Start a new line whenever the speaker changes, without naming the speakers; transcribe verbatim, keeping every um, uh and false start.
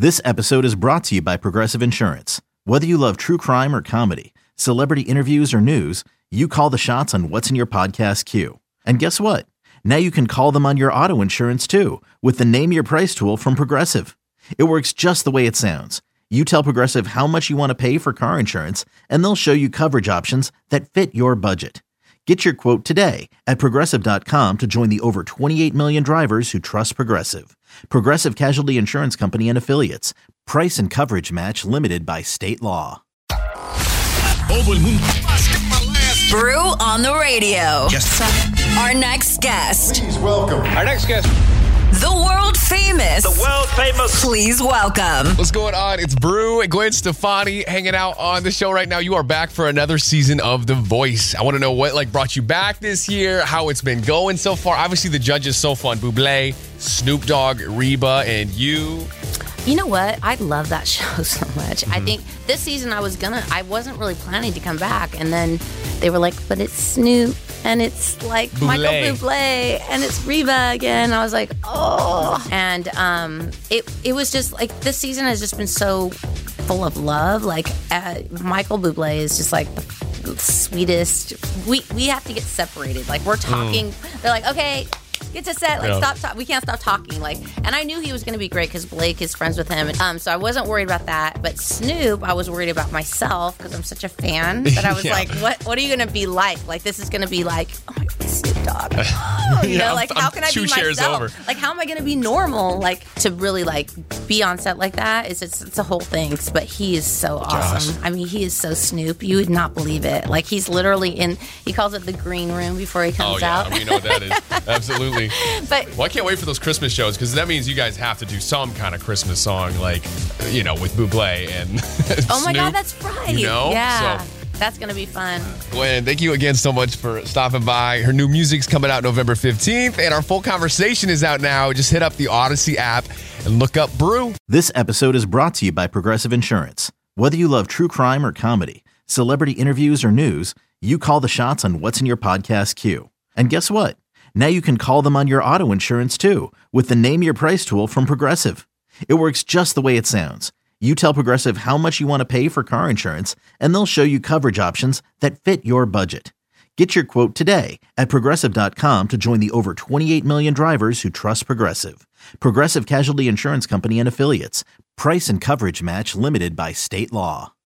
This episode is brought to you by Progressive Insurance. Whether you love true crime or comedy, celebrity interviews or news, you call the shots on what's in your podcast queue. And guess what? Now you can call them on your auto insurance too with the Name Your Price tool from Progressive. It works just the way it sounds. You tell Progressive how much you want to pay for car insurance, and they'll show you coverage options that fit your budget. Get your quote today at Progressive dot com to join the over twenty-eight million drivers who trust Progressive. Progressive Casualty Insurance Company and Affiliates. Price and coverage match limited by state law.
Brew on the radio.
Yes.
Our next guest.
Please welcome.
Our next guest.
The world famous.
The world famous.
Please welcome.
What's going on? It's Brew and Gwen Stefani hanging out on the show right now. You are back for another season of The Voice. I want to know what like brought you back this year, how it's been going so far. Obviously, the judges so fun. Bublé, Snoop Dogg, Reba, and you.
You know what? I love that show so much.
Mm-hmm.
I think this season I was gonna, I wasn't really planning to come back. And then they were like, but it's Snoop and it's like
Bublé.
Michael Bublé and it's Reba again. I was like, oh. And um, it, it was just like, this season has just been so full of love. Like uh, Michael Bublé is just like the sweetest. We, we have to get separated. Like we're talking. Mm. They're like, okay, get to set. Like, yeah. stop. Talk- we can't stop talking. Like, and I knew he was going to be great because Blake is friends with him. Um, so I wasn't worried about that. But Snoop, I was worried about myself because I'm such a fan. But I was yeah. like, what? What are you going to be like? Like, this is going to be like, oh my God, Snoop Dogg. Oh, you
yeah,
know, like,
I'm,
how
I'm
can I
two
be
chairs
myself?
Over.
Like, how am I going to be normal? Like, to really like be on set like that is it's, it's a whole thing. But he is so awesome.
Josh.
I mean, he is so Snoop. You would not believe it. Like, he's literally in. He calls it the green room before he comes
oh, yeah.
out.
We know what that is. Absolutely.
But.
Well, I can't wait for those Christmas shows because that means you guys have to do some kind of Christmas song, like, you know, with Bublé and
oh my
Snoop,
God, that's right.
You know?
Yeah.
So,
that's going to be fun.
Gwen, thank you again so much for stopping by. Her new music's coming out November fifteenth, and our full conversation is out now. Just hit up the Odyssey app and look up Brew.
This episode is brought to you by Progressive Insurance. Whether you love true crime or comedy, celebrity interviews or news, you call the shots on what's in your podcast queue. And guess what? Now you can call them on your auto insurance too with the Name Your Price tool from Progressive. It works just the way it sounds. You tell Progressive how much you want to pay for car insurance, and they'll show you coverage options that fit your budget. Get your quote today at Progressive dot com to join the over twenty-eight million drivers who trust Progressive. Progressive Casualty Insurance Company and Affiliates. Price and coverage match limited by state law.